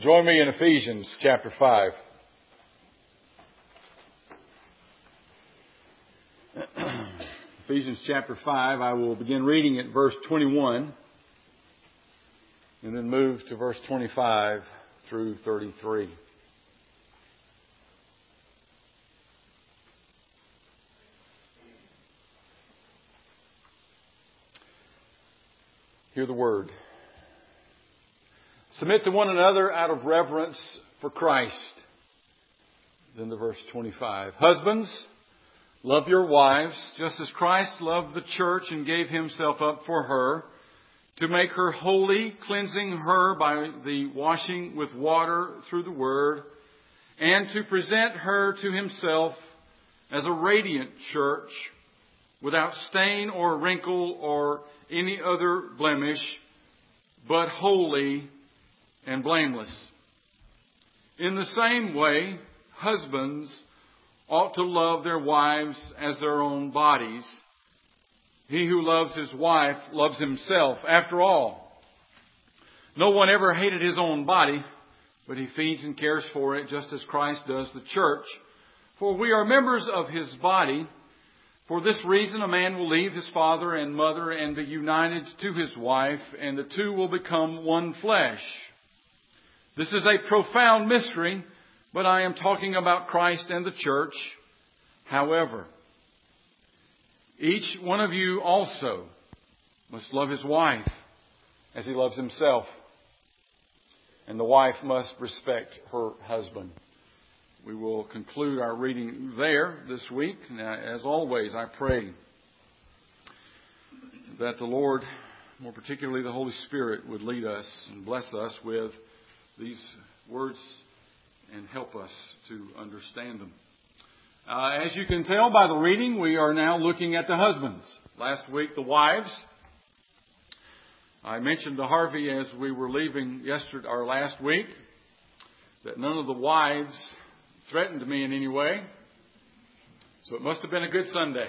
Join me in Ephesians chapter 5. Ephesians chapter 5, I will begin reading at verse 21 and then move to verse 25 through 33. Hear the word. Submit to one another out of reverence for Christ. Then to verse 25. Husbands, love your wives, just as Christ loved the church and gave himself up for her, to make her holy, cleansing her by the washing with water through the word, and to present her to himself as a radiant church, without stain or wrinkle or any other blemish, but holy and blameless. In the same way, husbands ought to love their wives as their own bodies. He who loves his wife loves himself. After all, no one ever hated his own body, but he feeds and cares for it just as Christ does the church. For we are members of his body. For this reason, a man will leave his father and mother and be united to his wife, and the two will become one flesh. This is a profound mystery, but I am talking about Christ and the church. However, each one of you also must love his wife as he loves himself, and the wife must respect her husband. We will conclude our reading there this week. Now, as always, I pray that the Lord, more particularly the Holy Spirit, would lead us and bless us with these words and help us to understand them. As you can tell by the reading, we are now looking at the husbands. Last week, the wives. I mentioned to Harvey as we were leaving last week that none of the wives threatened me in any way. So it must have been a good Sunday.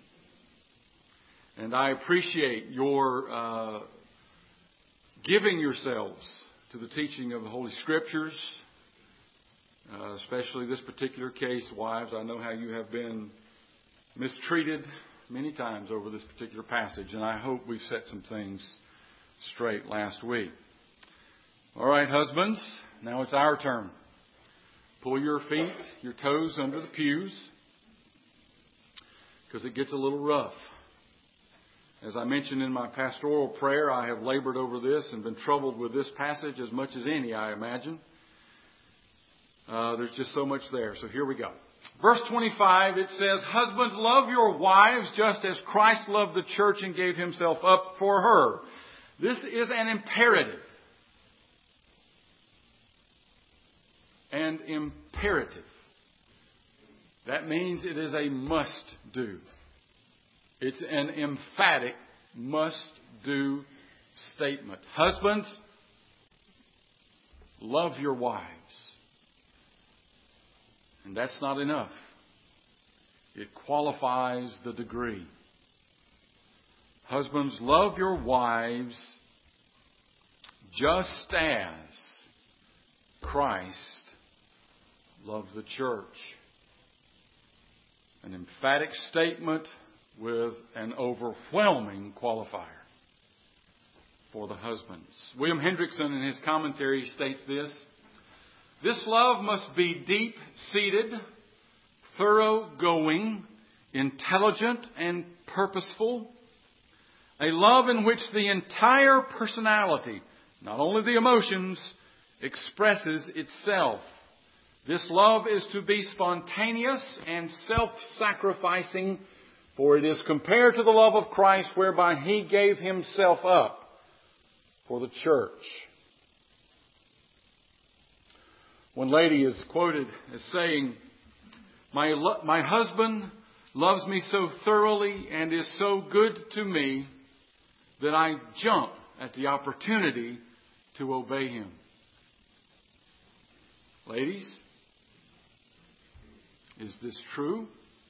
And I appreciate your giving yourselves to the teaching of the Holy Scriptures, especially this particular case, wives. I know how you have been mistreated many times over this particular passage, and I hope we've set some things straight last week. All right, husbands, now it's our turn. Pull your feet, your toes under the pews, because it gets a little rough. As I mentioned in my pastoral prayer, I have labored over this and been troubled with this passage as much as any, I imagine. There's just so much there. So here we go. Verse 25, it says, Husbands, love your wives just as Christ loved the church and gave himself up for her. This is an imperative. And imperative. That means it is a must-do. It's an emphatic must-do statement. Husbands, love your wives. And that's not enough. It qualifies the degree. Husbands, love your wives just as Christ loved the church. An emphatic statement with an overwhelming qualifier for the husbands. William Hendrickson in his commentary states this: This love must be deep-seated, thoroughgoing, intelligent, and purposeful. A love in which the entire personality, not only the emotions, expresses itself. This love is to be spontaneous and self-sacrificing, for it is compared to the love of Christ, whereby he gave himself up for the church. One lady is quoted as saying, My husband loves me so thoroughly and is so good to me that I jump at the opportunity to obey him. Ladies, is this true?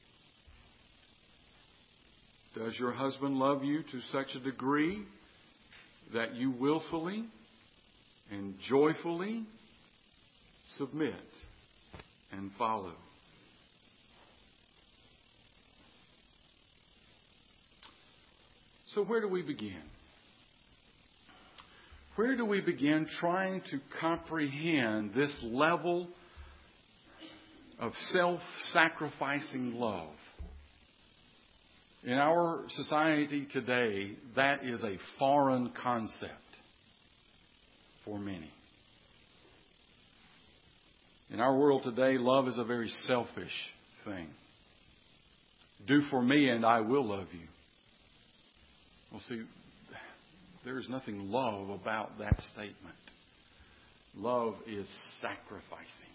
Does your husband love you to such a degree that you willfully and joyfully submit, and follow. So where do we begin? Where do we begin trying to comprehend this level of self-sacrificing love? In our society today, that is a foreign concept for many. In our world today, love is a very selfish thing. Do for me and I will love you. Well, see, there is nothing love about that statement. Love is sacrificing.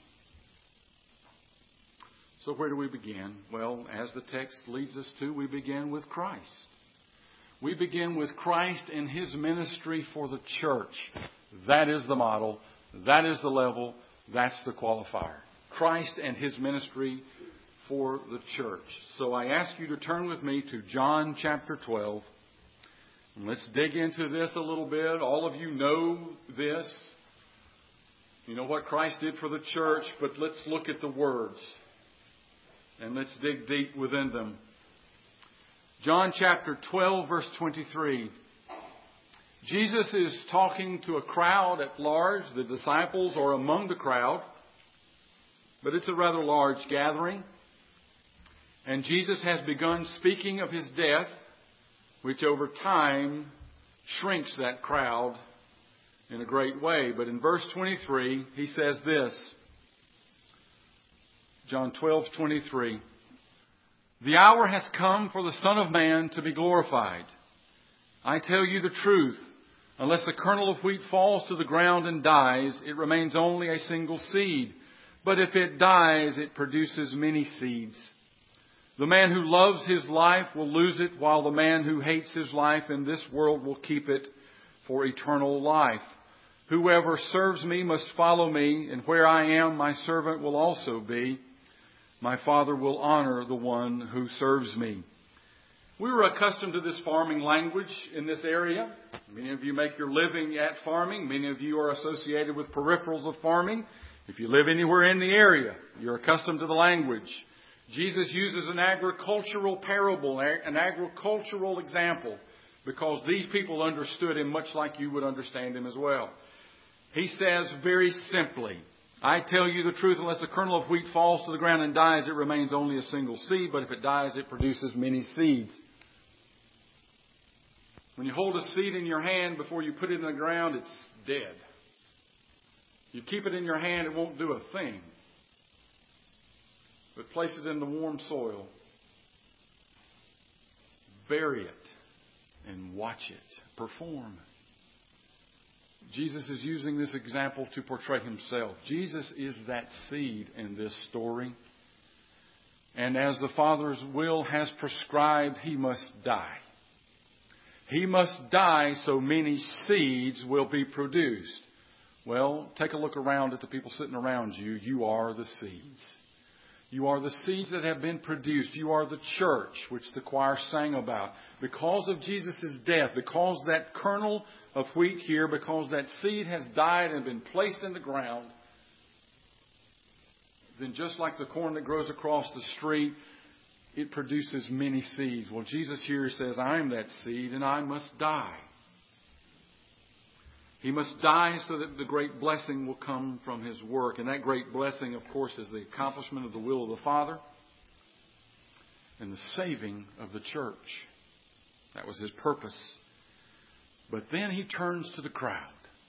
So where do we begin? Well, as the text leads us to, we begin with Christ. We begin with Christ and His ministry for the church. That is the model. That is the level. That's the qualifier. Christ and His ministry for the church. So I ask you to turn with me to John chapter 12. And let's dig into this a little bit. All of you know this. You know what Christ did for the church, but let's look at the words. And let's dig deep within them. John chapter 12, verse 23. Jesus is talking to a crowd at large. The disciples are among the crowd. But it's a rather large gathering. And Jesus has begun speaking of His death, which over time shrinks that crowd in a great way. But in verse 23, He says this. John 12:23. The hour has come for the Son of Man to be glorified. I tell you the truth. Unless a kernel of wheat falls to the ground and dies, it remains only a single seed. But if it dies, it produces many seeds. The man who loves his life will lose it, while the man who hates his life in this world will keep it for eternal life. Whoever serves me must follow me, and where I am, my servant will also be. My Father will honor the one who serves me. We were accustomed to this farming language in this area. Many of you make your living at farming. Many of you are associated with peripherals of farming. If you live anywhere in the area, you're accustomed to the language. Jesus uses an agricultural parable, an agricultural example, because these people understood Him much like you would understand Him as well. He says very simply, I tell you the truth, unless a kernel of wheat falls to the ground and dies, it remains only a single seed, but if it dies, it produces many seeds. When you hold a seed in your hand before you put it in the ground, it's dead. You keep it in your hand, it won't do a thing. But place it in the warm soil. Bury it and watch it perform. Jesus is using this example to portray Himself. Jesus is that seed in this story. And as the Father's will has prescribed, He must die. He must die so many seeds will be produced. Well, take a look around at the people sitting around you. You are the seeds. You are the seeds that have been produced. You are the church, which the choir sang about. Because of Jesus' death, because that kernel of wheat here, because that seed has died and been placed in the ground, then just like the corn that grows across the street, it produces many seeds. Well, Jesus here says, I am that seed and I must die. He must die so that the great blessing will come from His work. And that great blessing, of course, is the accomplishment of the will of the Father and the saving of the church. That was His purpose. But then He turns to the crowd.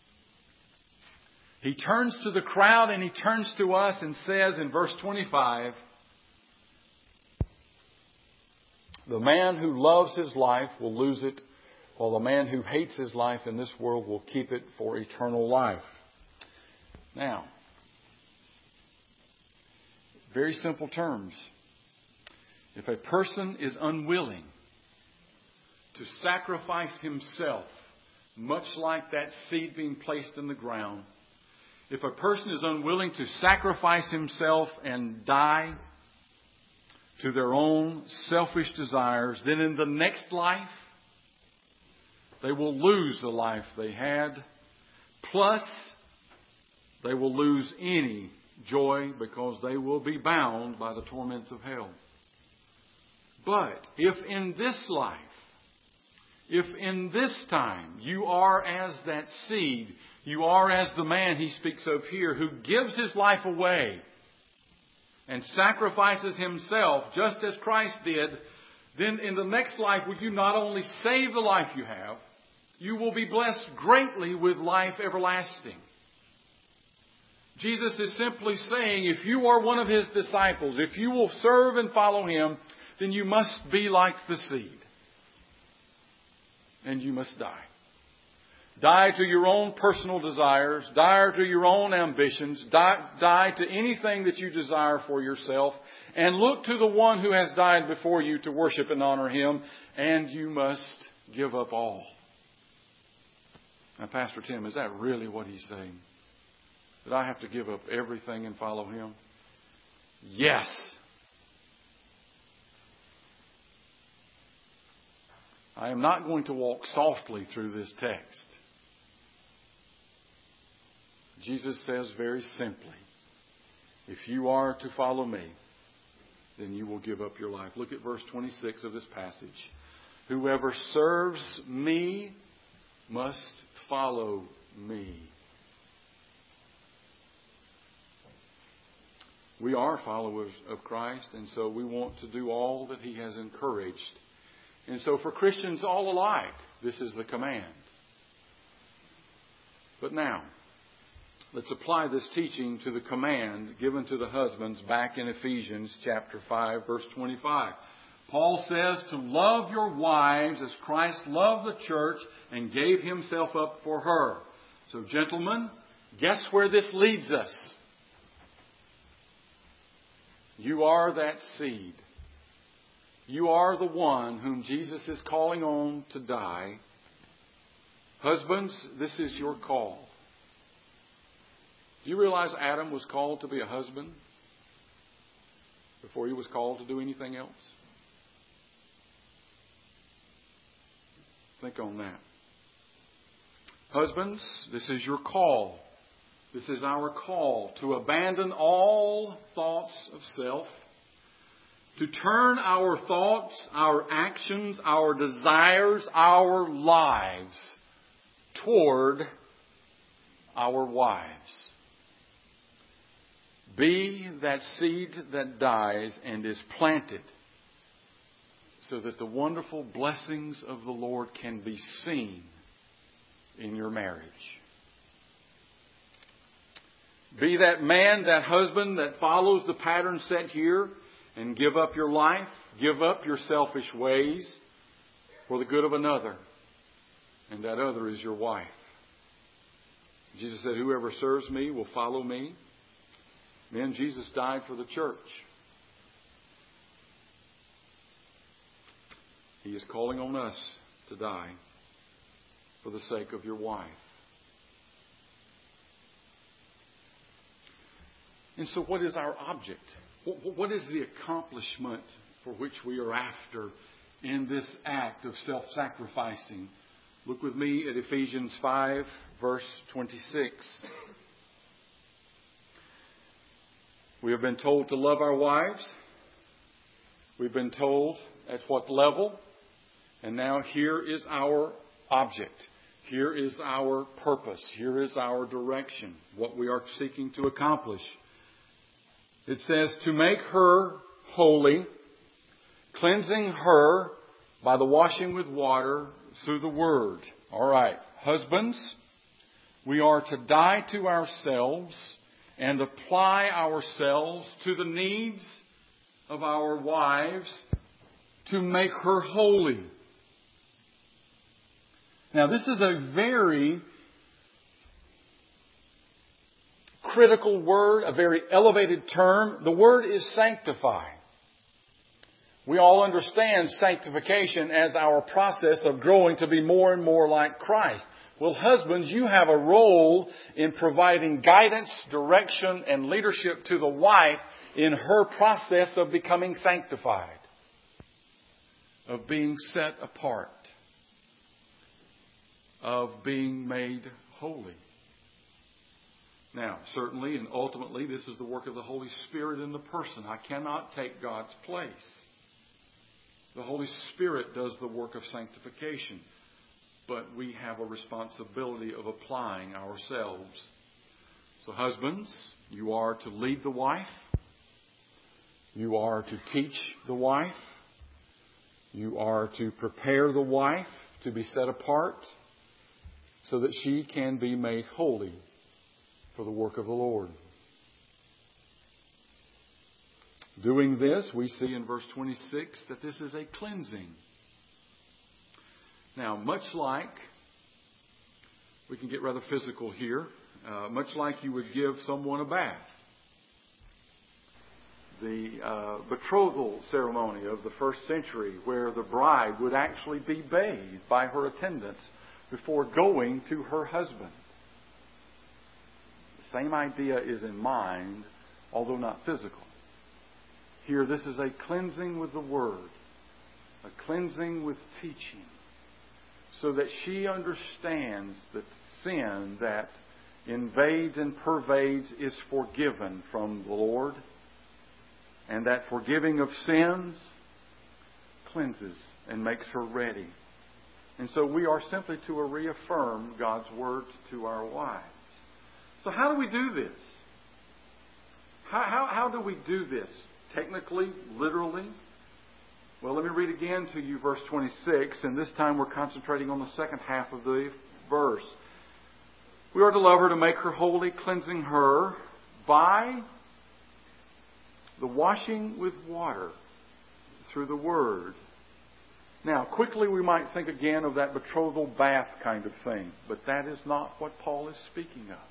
He turns to the crowd and He turns to us and says in verse 25, the man who loves his life will lose it, while the man who hates his life in this world will keep it for eternal life. Now, very simple terms. If a person is unwilling to sacrifice himself, much like that seed being placed in the ground, if a person is unwilling to sacrifice himself and die to their own selfish desires, then in the next life, they will lose the life they had, plus they will lose any joy because they will be bound by the torments of hell. But if in this life, if in this time you are as that seed, you are as the man he speaks of here who gives his life away and sacrifices himself just as Christ did, then in the next life will you not only save the life you have, you will be blessed greatly with life everlasting. Jesus is simply saying, if you are one of his disciples, if you will serve and follow him, then you must be like the seed. And you must die. Die to your own personal desires. Die to your own ambitions. Die to anything that you desire for yourself. And look to the one who has died before you to worship and honor him. And you must give up all. Now, Pastor Tim, is that really what he's saying? That I have to give up everything and follow him? Yes. I am not going to walk softly through this text. Jesus says very simply, if you are to follow me, then you will give up your life. Look at verse 26 of this passage. Whoever serves me must follow me. We are followers of Christ, and so we want to do all that he has encouraged. And so for Christians all alike, this is the command. But now, let's apply this teaching to the command given to the husbands back in Ephesians chapter 5, verse 25. Paul says to love your wives as Christ loved the church and gave himself up for her. So gentlemen, guess where this leads us? You are that seed. You are the one whom Jesus is calling on to die. Husbands, this is your call. Do you realize Adam was called to be a husband before he was called to do anything else? Think on that. Husbands, this is your call. This is our call to abandon all thoughts of self, to turn our thoughts, our actions, our desires, our lives toward our wives. Be that seed that dies and is planted so that the wonderful blessings of the Lord can be seen in your marriage. Be that man, that husband that follows the pattern set here and give up your life, give up your selfish ways for the good of another. And that other is your wife. Jesus said, whoever serves me will follow me. Men, Jesus died for the church. He is calling on us to die for the sake of your wife. And so what is our object? What is the accomplishment for which we are after in this act of self-sacrificing? Look with me at Ephesians 5, verse 26. We have been told to love our wives. We've been told at what level. And now here is our object. Here is our purpose. Here is our direction. What we are seeking to accomplish. It says to make her holy, cleansing her by the washing with water through the Word. All right. Husbands, we are to die to ourselves and apply ourselves to the needs of our wives to make her holy. Now, this is a very critical word, a very elevated term. The word is sanctify. We all understand sanctification as our process of growing to be more and more like Christ. Well, husbands, you have a role in providing guidance, direction, and leadership to the wife in her process of becoming sanctified, of being set apart, of being made holy. Now, certainly and ultimately, this is the work of the Holy Spirit in the person. I cannot take God's place. The Holy Spirit does the work of sanctification. But we have a responsibility of applying ourselves. So husbands, you are to lead the wife. You are to teach the wife. You are to prepare the wife to be set apart so that she can be made holy for the work of the Lord. Doing this, we see in verse 26 that this is a cleansing. Now, much like, we can get rather physical here, much like you would give someone a bath. The betrothal ceremony of the first century, where the bride would actually be bathed by her attendants before going to her husband. The same idea is in mind, although not physical. Here, this is a cleansing with the Word, a cleansing with teaching, so that she understands that sin that invades and pervades is forgiven from the Lord, and that forgiving of sins cleanses and makes her ready. And so we are simply to reaffirm God's Word to our wives. So how do we do this? How do we do this? Technically, literally? Well, let me read again to you verse 26, and this time we're concentrating on the second half of the verse. We are to love her, to make her holy, cleansing her by the washing with water through the Word. Now, quickly we might think again of that betrothal bath kind of thing, but that is not what Paul is speaking of.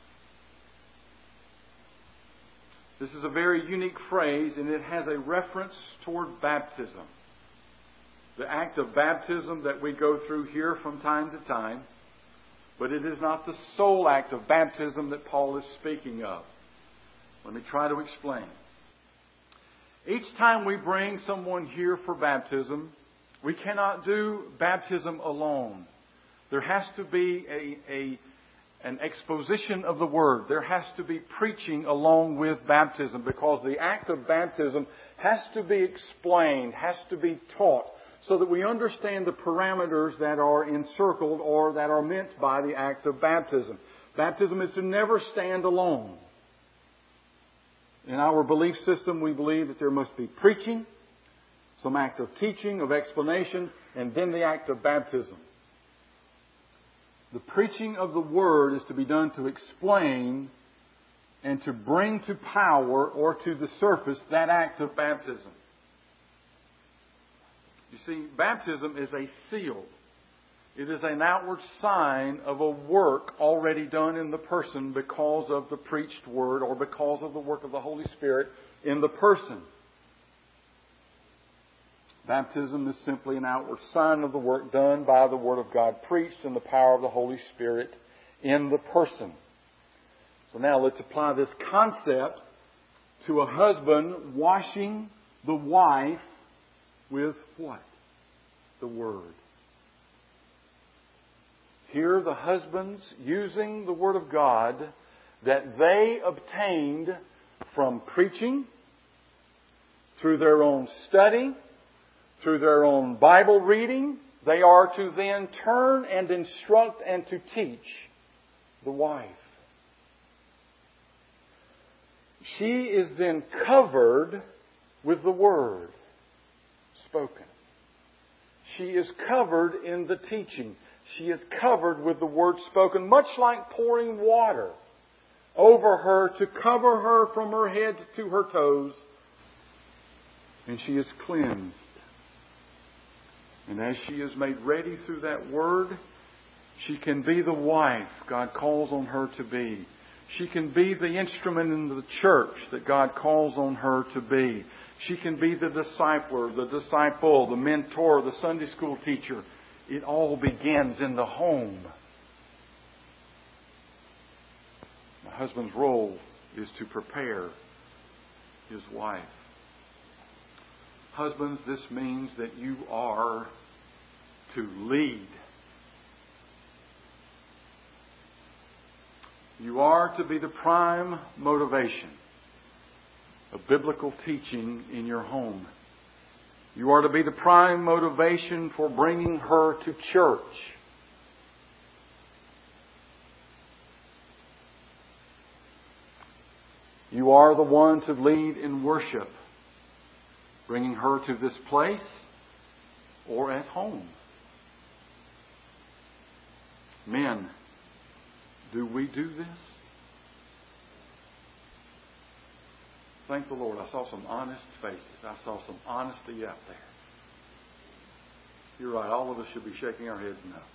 This is a very unique phrase, and it has a reference toward baptism. The act of baptism that we go through here from time to time, but it is not the sole act of baptism that Paul is speaking of. Let me try to explain. Each time we bring someone here for baptism, we cannot do baptism alone. There has to be an exposition of the Word. There has to be preaching along with baptism, because the act of baptism has to be explained, has to be taught, so that we understand the parameters that are encircled or that are meant by the act of baptism. Baptism is to never stand alone. In our belief system, we believe that there must be preaching, some act of teaching, of explanation, and then the act of baptism. The preaching of the Word is to be done to explain and to bring to power or to the surface that act of baptism. You see, baptism is a seal. It is an outward sign of a work already done in the person because of the preached Word or because of the work of the Holy Spirit in the person. Baptism is simply an outward sign of the work done by the Word of God preached and the power of the Holy Spirit in the person. So now let's apply this concept to a husband washing the wife with what? The Word. Here the husbands using the Word of God that they obtained from preaching, through their own study, through their own Bible reading, they are to then turn and instruct and to teach the wife. She is then covered with the Word spoken. She is covered in the teaching. She is covered with the Word spoken, much like pouring water over her to cover her from her head to her toes. And she is cleansed. And as she is made ready through that Word, she can be the wife God calls on her to be. She can be the instrument in the church that God calls on her to be. She can be the discipler, the disciple, the mentor, the Sunday school teacher. It all begins in the home. The husband's role is to prepare his wife. Husbands, this means that you are to lead. You are to be the prime motivation of biblical teaching in your home. You are to be the prime motivation for bringing her to church. You are the one to lead in worship, bringing her to this place or at home. Men, do we do this? Thank the Lord. I saw some honest faces. I saw some honesty out there. You're right. All of us should be shaking our heads no.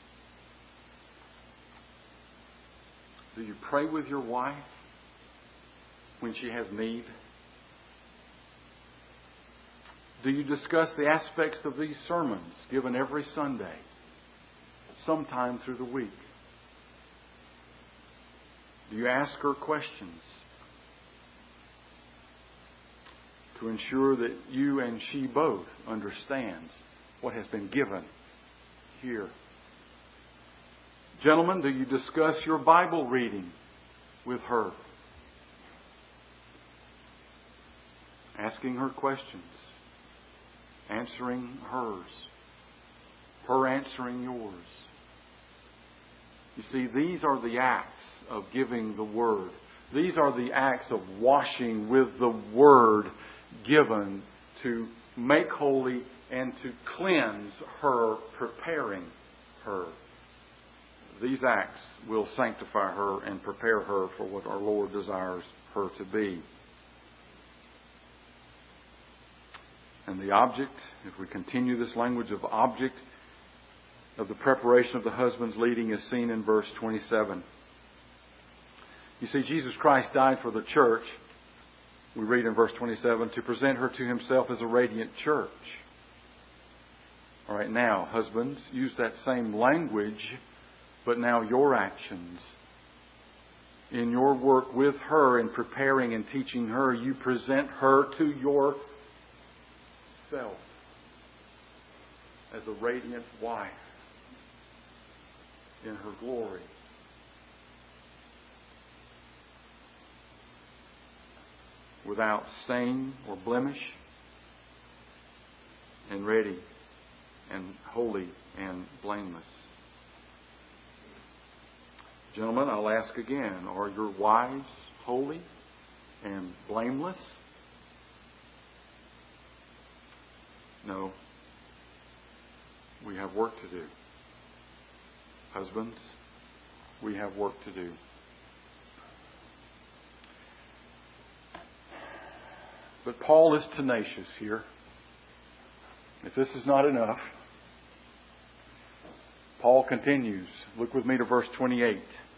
Do you pray with your wife when she has need? Do you discuss the aspects of these sermons given every Sunday, sometime through the week? Do you ask her questions to ensure that you and she both understand what has been given here? Gentlemen, do you discuss your Bible reading with her? Asking her questions, answering hers, her answering yours. You see, these are the acts of giving the Word. These are the acts of washing with the Word given to make holy and to cleanse her, preparing her. These acts will sanctify her and prepare her for what our Lord desires her to be. And the object, if we continue this language of object, of the preparation of the husband's leading is seen in verse 27. You see, Jesus Christ died for the church, we read in verse 27, to present her to Himself as a radiant church. All right, now, husbands, use that same language, but now your actions. In your work with her in preparing and teaching her, you present her to yourself as a radiant wife in her glory. Without stain or blemish, and ready and holy and blameless. Gentlemen, I'll ask again, are your wives holy and blameless? No. We have work to do. Husbands, we have work to do. But Paul is tenacious here. If this is not enough, Paul continues. Look with me to verse 28.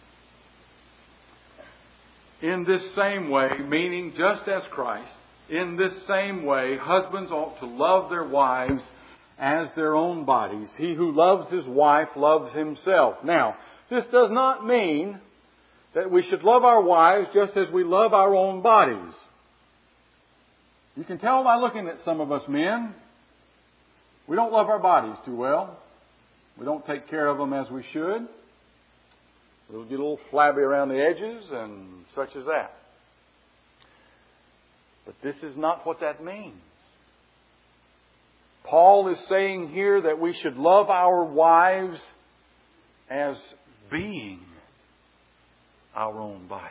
In this same way, meaning just as Christ, in this same way, husbands ought to love their wives as their own bodies. He who loves his wife loves himself. Now, this does not mean that we should love our wives just as we love our own bodies. You can tell by looking at some of us men, we don't love our bodies too well. We don't take care of them as we should. We'll get a little flabby around the edges and such as that. But this is not what that means. Paul is saying here that we should love our wives as being our own bodies.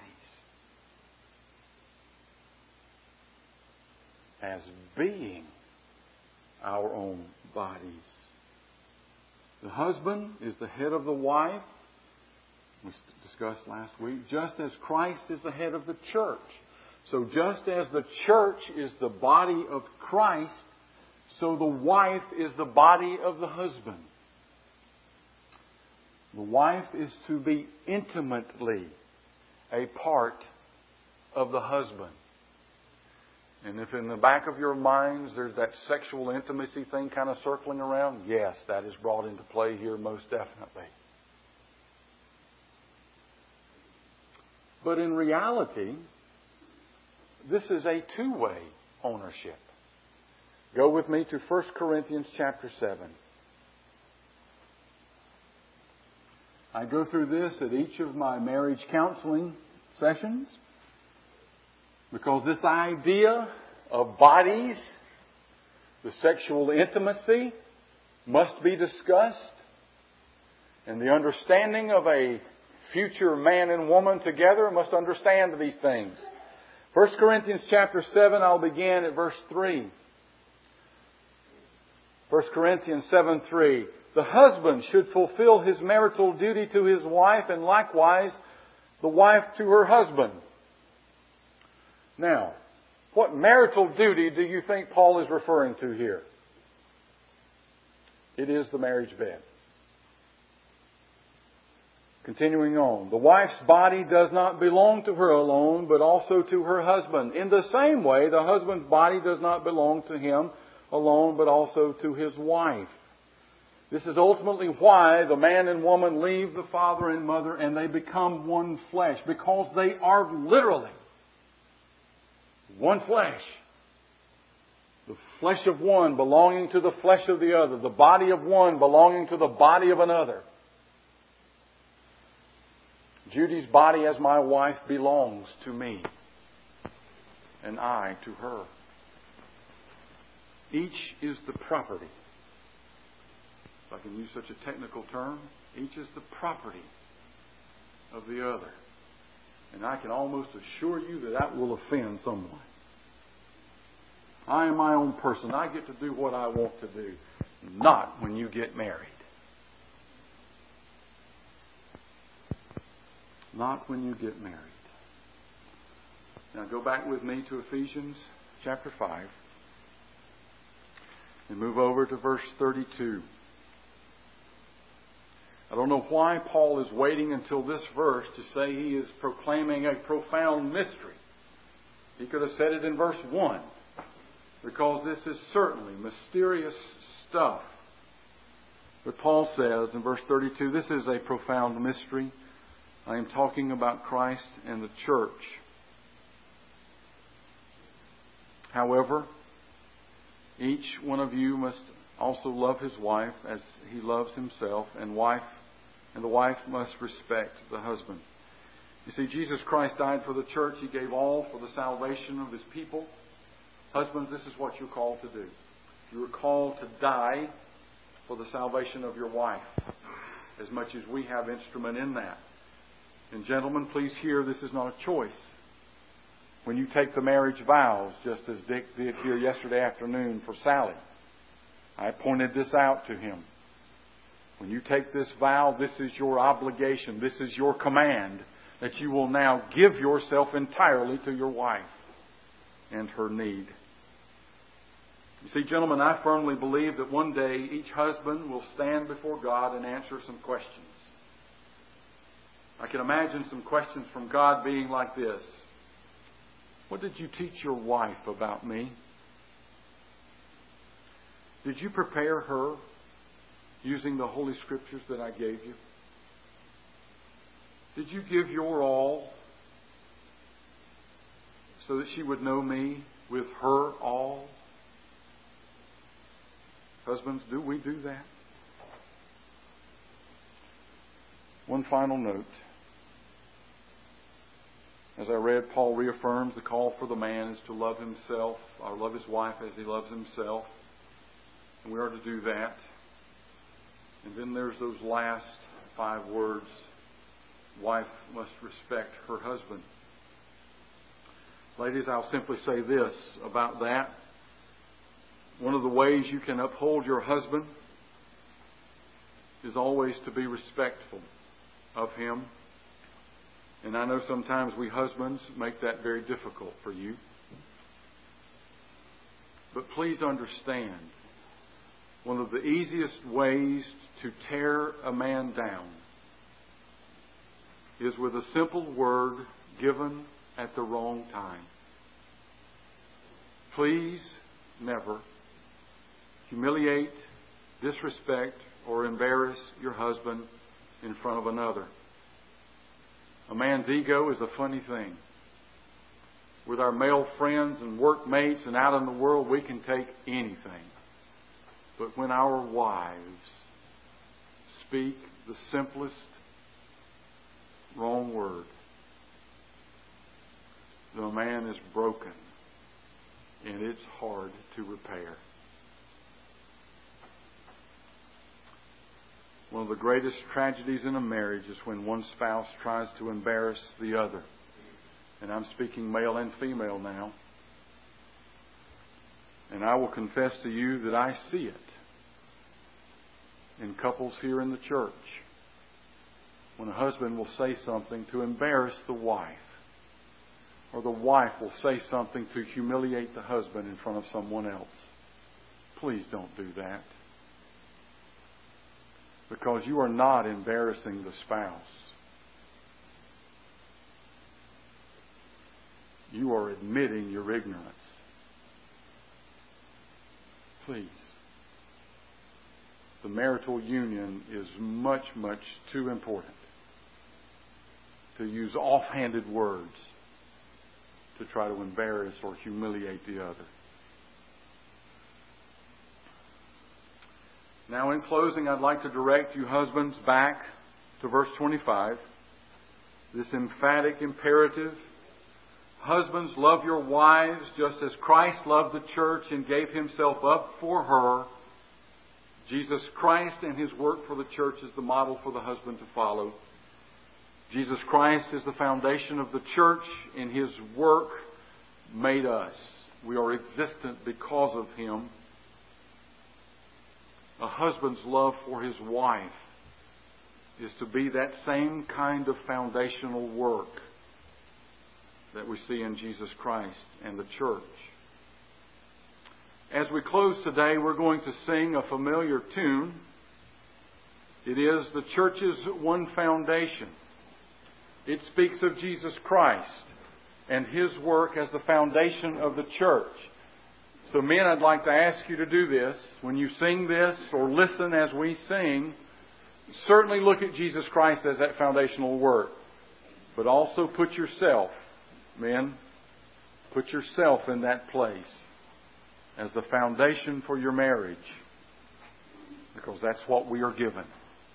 As being our own bodies. The husband is the head of the wife, we discussed last week, just as Christ is the head of the church. So just as the church is the body of Christ, so the wife is the body of the husband. The wife is to be intimately a part of the husband. And if in the back of your minds there's that sexual intimacy thing kind of circling around, yes, that is brought into play here most definitely. But in reality, this is a two-way ownership. Go with me to 1 Corinthians chapter 7. I go through this at each of my marriage counseling sessions because this idea of bodies, the sexual intimacy, must be discussed. And the understanding of a future man and woman together must understand these things. 1 Corinthians chapter 7, I'll begin at verse 3. 1 Corinthians 7:3. The husband should fulfill his marital duty to his wife, and likewise the wife to her husband. Now, what marital duty do you think Paul is referring to here? It is the marriage bed. Continuing on, the wife's body does not belong to her alone, but also to her husband. In the same way, the husband's body does not belong to him alone, but also to his wife. This is ultimately why the man and woman leave the father and mother and they become one flesh, because they are literally one flesh. The flesh of one belonging to the flesh of the other. The body of one belonging to the body of another. Judy's body as my wife belongs to me, and I to her. Each is the property. If I can use such a technical term, each is the property of the other. And I can almost assure you that that will offend someone. I am my own person. I get to do what I want to do. Not when you get married. Not when you get married. Now go back with me to Ephesians chapter 5 and move over to verse 32. I don't know why Paul is waiting until this verse to say he is proclaiming a profound mystery. He could have said it in verse 1, because this is certainly mysterious stuff. But Paul says in verse 32, this is a profound mystery. I am talking about Christ and the church. However, each one of you must also love his wife as he loves himself, and the wife must respect the husband. You see, Jesus Christ died for the church. He gave all for the salvation of his people. Husbands, this is what you're called to do. You are called to die for the salvation of your wife, as much as we have instrument in that. And gentlemen, please hear, this is not a choice. When you take the marriage vows, just as Dick did here yesterday afternoon for Sally, I pointed this out to him. When you take this vow, this is your obligation. This is your command, that you will now give yourself entirely to your wife and her need. You see, gentlemen, I firmly believe that one day each husband will stand before God and answer some questions. I can imagine some questions from God being like this. What did you teach your wife about me? Did you prepare her using the Holy Scriptures that I gave you? Did you give your all so that she would know me with her all? Husbands, do we do that? One final note. As I read, Paul reaffirms the call for the man is to love himself, or love his wife as he loves himself. And we are to do that. And then there's those last 5 words. Wife must respect her husband. Ladies, I'll simply say this about that. One of the ways you can uphold your husband is always to be respectful of him. And I know sometimes we husbands make that very difficult for you. But please understand, one of the easiest ways to tear a man down is with a simple word given at the wrong time. Please never humiliate, disrespect, or embarrass your husband in front of another. A man's ego is a funny thing. With our male friends and workmates and out in the world, we can take anything. But when our wives speak the simplest Wrong word. The man is broken, and it's hard to repair. One of the greatest tragedies in a marriage is when one spouse tries to embarrass the other. And I'm speaking male and female now. And I will confess to you that I see it in couples here in the church. When a husband will say something to embarrass the wife, or the wife will say something to humiliate the husband in front of someone else. Please don't do that. Because you are not embarrassing the spouse. You are admitting your ignorance. Please. The marital union is much, much too important to use offhanded words to try to embarrass or humiliate the other. Now, in closing, I'd like to direct you husbands back to verse 25. This emphatic imperative. Husbands, love your wives just as Christ loved the church and gave himself up for her. Jesus Christ and his work for the church is the model for the husband to follow. Jesus Christ is the foundation of the church, and his work made us. We are existent because of him. A husband's love for his wife is to be that same kind of foundational work that we see in Jesus Christ and the church. As we close today, we're going to sing a familiar tune. It is the church's one foundation. It speaks of Jesus Christ and his work as the foundation of the church. So men, I'd like to ask you to do this. When you sing this or listen as we sing, certainly look at Jesus Christ as that foundational work. But also put yourself, men, put yourself in that place as the foundation for your marriage. Because that's what we are given.